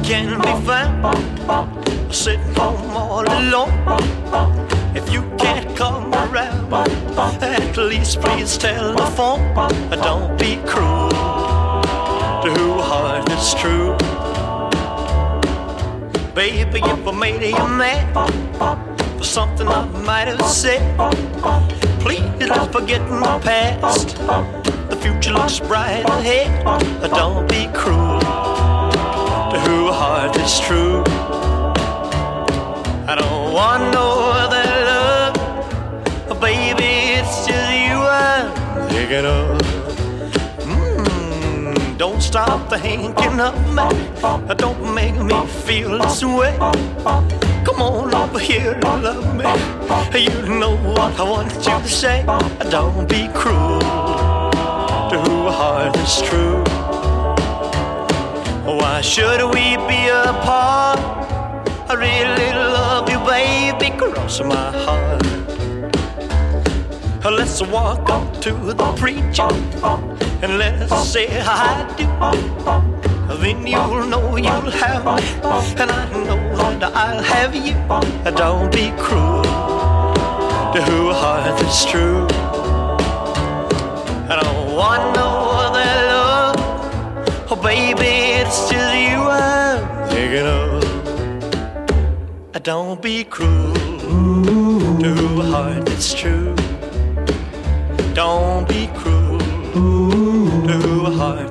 can be found sitting home all alone. If you can't come around, at least please telephone. Don't be cruel to whose heart is true. Baby, if I made you mad for something I might have said, please don't forget my past. The future looks bright ahead. Don't be cruel to whose heart is true. I don't want no other love, baby, it's just you I'm thinking of. Don't stop thinking of me. Don't make me feel this way. Come on over here and love me. You know what I want you to say. Don't be cruel to whose heart is true. Why should we be apart? I really love you, baby, cross my heart. Let's walk up to the preacher and let's say I do. Then you'll know you'll have me, and I know that I'll have you. Don't be cruel to whose heart is true. I don't want no other love, oh baby, it's just you I'm thinking of. Don't be cruel to whose heart is true. Don't be cruel to whose heart